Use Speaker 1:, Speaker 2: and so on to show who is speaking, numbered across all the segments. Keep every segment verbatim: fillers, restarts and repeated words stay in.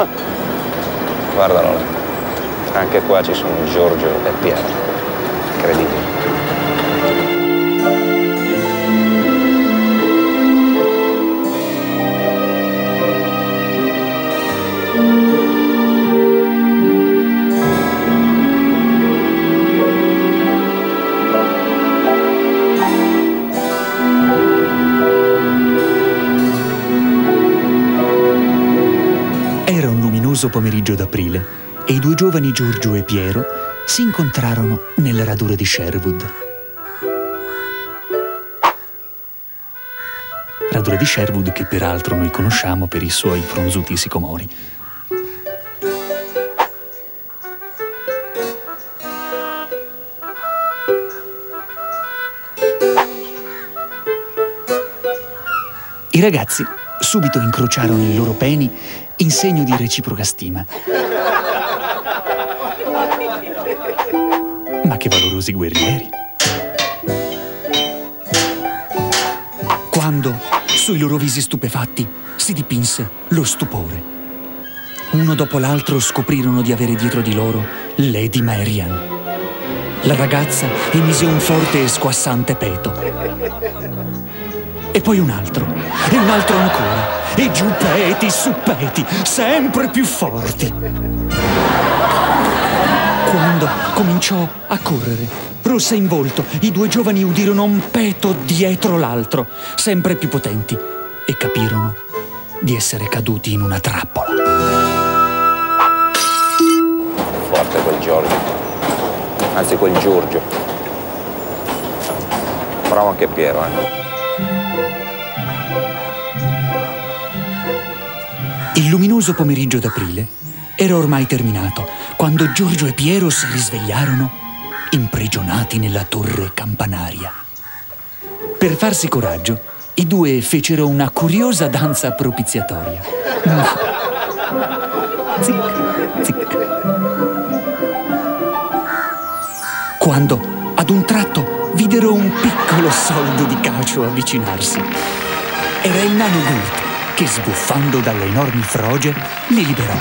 Speaker 1: Guardalo là. Anche qua ci sono Giorgio e Piero. Incredibile.
Speaker 2: Era un luminoso pomeriggio d'aprile e i due giovani Giorgio e Piero si incontrarono nella radura di Sherwood. Radura di Sherwood che peraltro noi conosciamo per i suoi fronzuti sicomori. I ragazzi subito incrociarono i loro peni in segno di reciproca stima. Ma che valorosi guerrieri! Quando, sui loro visi stupefatti, si dipinse lo stupore. Uno dopo l'altro scoprirono di avere dietro di loro Lady Marian. La ragazza emise un forte e squassante peto. E poi un altro, e un altro ancora, e giù peti su peti, sempre più forti. Quando cominciò a correre, rossa in volto, i due giovani udirono un peto dietro l'altro, sempre più potenti, e capirono di essere caduti in una trappola.
Speaker 1: Forte quel Giorgio. Anzi, quel Giorgio. Bravo anche Piero, eh.
Speaker 2: Il luminoso pomeriggio d'aprile era ormai terminato quando Giorgio e Piero si risvegliarono imprigionati nella torre campanaria. Per farsi coraggio, i due fecero una curiosa danza propiziatoria. Zic, zic. Quando, ad un tratto, videro un piccolo soldo di cacio avvicinarsi. Era il nano Gurt, che sbuffando dalle enormi froge li liberò.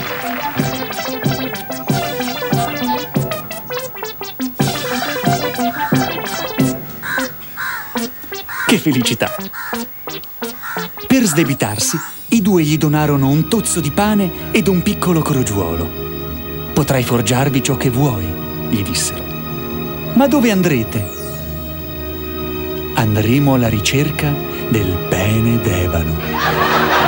Speaker 2: Che felicità! Per sdebitarsi, i due gli donarono un tozzo di pane ed un piccolo crogiuolo. «Potrai forgiarvi ciò che vuoi», gli dissero. «Ma dove andrete?» «Andremo alla ricerca del pene d'ebano».